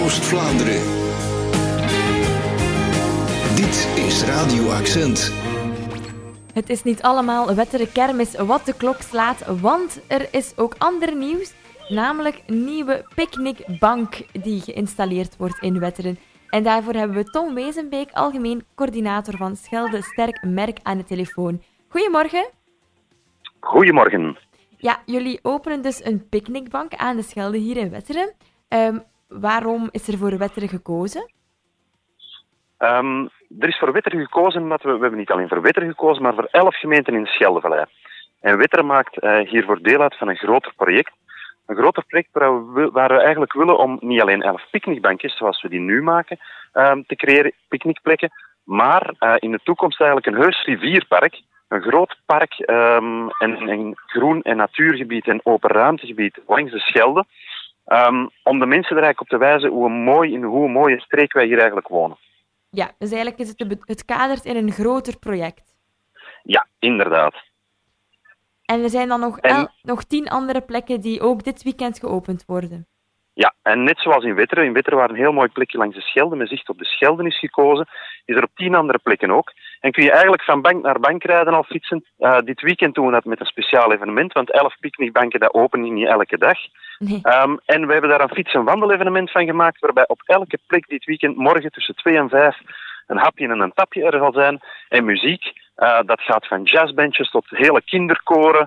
Oost-Vlaanderen. Dit is Radio Accent. Het is niet allemaal Wetteren kermis wat de klok slaat, want er is ook ander nieuws, namelijk een nieuwe picknickbank die geïnstalleerd wordt in Wetteren. En daarvoor hebben we Tom Wezenbeek, algemeen coördinator van Schelde Sterk Merk, aan de telefoon. Goedemorgen. Goedemorgen. Ja, jullie openen dus een picknickbank aan de Schelde hier in Wetteren. Waarom is er voor Wetteren gekozen? Er is voor Wetteren gekozen, omdat we hebben niet alleen voor Wetteren gekozen, maar voor 11 gemeenten in de Scheldevallei. En Wetteren maakt hiervoor deel uit van een groter project. Een groter project waar we eigenlijk willen om niet alleen 11 picknickbankjes, zoals we die nu maken, te creëren, picknickplekken, maar in de toekomst eigenlijk een heus rivierpark, een groot park, een groen- en natuurgebied en open ruimtegebied langs de Schelde, om de mensen er eigenlijk op te wijzen hoe een mooie streek wij hier eigenlijk wonen. Ja, dus eigenlijk is het kadert in een groter project. Ja, inderdaad. En er zijn dan nog 10 andere plekken die ook dit weekend geopend worden. Ja, en net zoals in Wetteren waar een heel mooi plekje langs de Schelde met zicht op de Schelde is gekozen, is er op 10 andere plekken ook. En kun je eigenlijk van bank naar bank rijden al fietsen. Dit weekend doen we dat met een speciaal evenement, want 11 picknickbanken dat openen niet elke dag. Nee. En we hebben daar een fiets- en wandelevenement van gemaakt, waarbij op elke plek dit weekend morgen tussen 2 en 5 een hapje en een tapje er zal zijn. En muziek, dat gaat van jazzbandjes tot hele kinderkoren,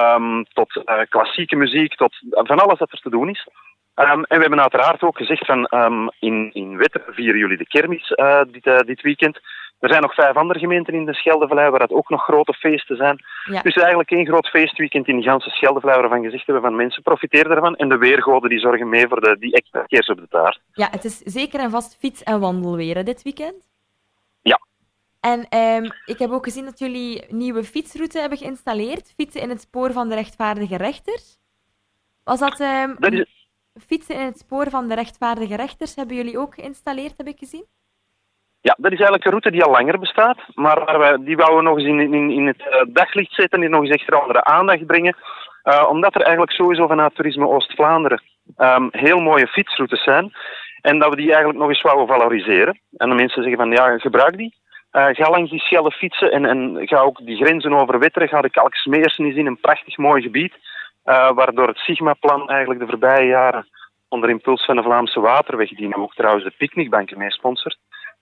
tot klassieke muziek, tot van alles dat er te doen is. En we hebben uiteraard ook gezegd van in Wetteren vieren jullie de kermis dit weekend. Er zijn nog 5 andere gemeenten in de Scheldevallei waar dat ook nog grote feesten zijn. Ja. Dus eigenlijk één groot feestweekend in de ganse Scheldevallei waarvan gezegd hebben van mensen, profiteer daarvan. En de weergoden die zorgen mee voor die extra kers op de taart. Ja, het is zeker en vast fiets- en wandelweer hè, dit weekend. Ja. En ik heb ook gezien dat jullie nieuwe fietsroute hebben geïnstalleerd. Fietsen in het spoor van de rechtvaardige rechters. Was dat... Dat is... Fietsen in het spoor van de rechtvaardige rechters hebben jullie ook geïnstalleerd, heb ik gezien? Ja, dat is eigenlijk een route die al langer bestaat, maar die wouden we nog eens in het daglicht zetten en nog eens extra andere aandacht brengen. Omdat er eigenlijk sowieso vanuit Toerisme Oost-Vlaanderen heel mooie fietsroutes zijn en dat we die eigenlijk nog eens wouden valoriseren. En de mensen zeggen van ja, gebruik die. Ga langs die Schelde fietsen en ga ook die grenzen over Wetteren, ga de Kalksmeersen eens in, een prachtig mooi gebied. Waardoor het Sigma-plan eigenlijk de voorbije jaren onder impuls van de Vlaamse Waterweg, die nu ook trouwens de picknickbanken mee sponsort,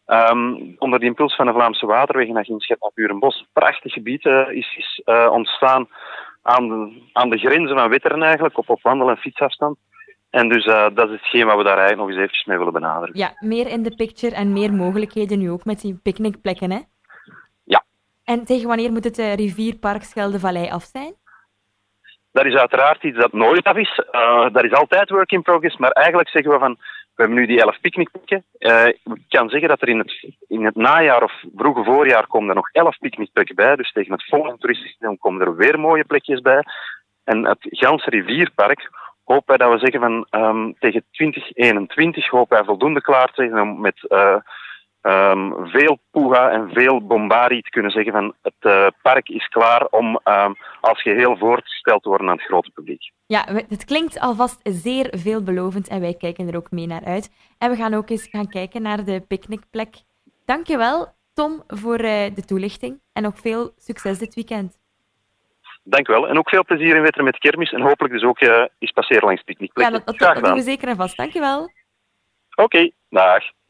onder de impuls van de Vlaamse Waterweg in Agentschap Buurenbos een prachtig gebied is ontstaan aan de grenzen van Wetteren eigenlijk, op wandel- en fietsafstand. En dus dat is hetgeen wat we daar eigenlijk nog eens eventjes mee willen benadrukken. Ja, meer in de picture en meer mogelijkheden nu ook met die picknickplekken, hè? Ja. En tegen wanneer moet het rivierpark Scheldevallei af zijn? Dat is uiteraard iets dat nooit af is. Dat is altijd work in progress. Maar eigenlijk zeggen we van, we hebben nu die 11 picknickplekken. Ik kan zeggen dat er in het najaar of vroege voorjaar komen er nog 11 picknickplekken bij. Dus tegen het volgende toeristisch seizoen komen er weer mooie plekjes bij. En het ganse rivierpark hopen wij dat we zeggen van tegen 2021 hopen wij voldoende klaar te zijn om met veel poeha en veel bombari te kunnen zeggen van het park is klaar om als geheel voorgesteld te worden aan het grote publiek. Ja, het klinkt alvast zeer veelbelovend en wij kijken er ook mee naar uit. En we gaan ook eens gaan kijken naar de picknickplek. Dankjewel, Tom, voor de toelichting en nog veel succes dit weekend. Dank u wel. En ook veel plezier in Wetteren met kermis en hopelijk dus ook eens passeren langs picknickplekken. Ja, dat doen we zeker en vast. Dankjewel. Oké, dag.